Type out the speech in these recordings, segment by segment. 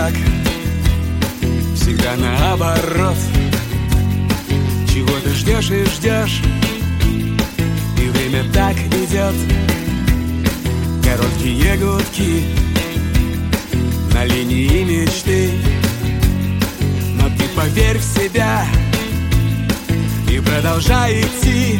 так, всегда наоборот. Чего ты ждешь и ждешь, и время так идет. Короткие гудки на линии мечты, но ты поверь в себя и продолжай идти.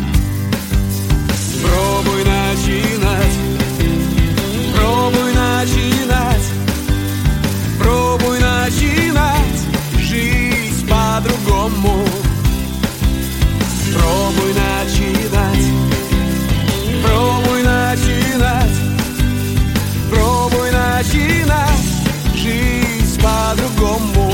Пробуй начинать, пробуй начинать, пробуй начинать жизнь по-другому. Пробуй начинать, пробуй начинать, пробуй начинать жизнь по-другому.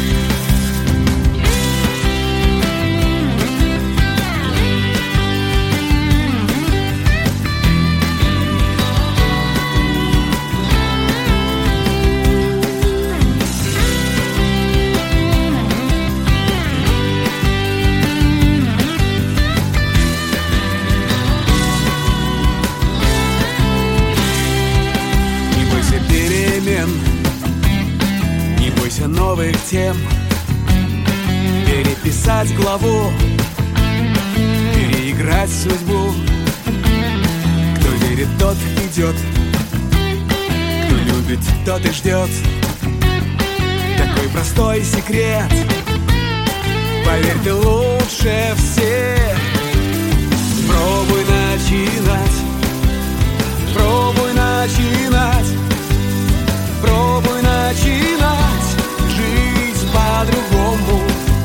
Не бойся новых тем, переписать главу, переиграть судьбу. Кто верит, тот идет, кто любит, тот и ждет. Такой простой секрет, поверь, ты лучше всех. Пробуй начинать, пробуй начинать, пробуй начинать жизнь по-другому.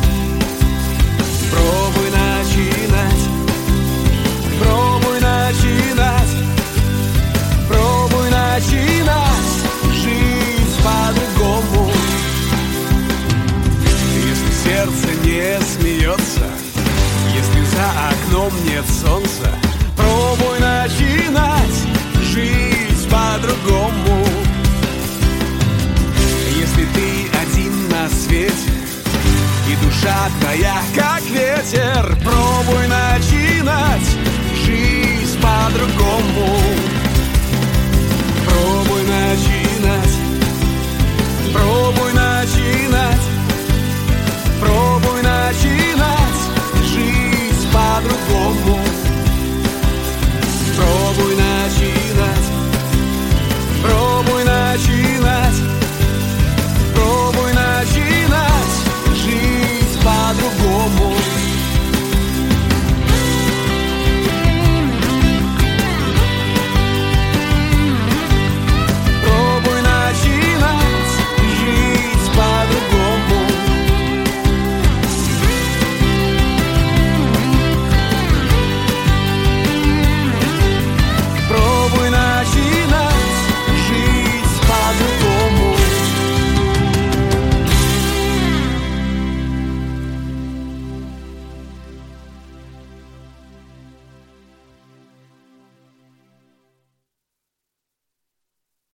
Пробуй начинать, пробуй начинать, пробуй начинать жизнь по-другому. Если сердце не смеется, если за окном нет солнца, пробуй начинать жизнь по-другому. Если ты один на свете, и душа твоя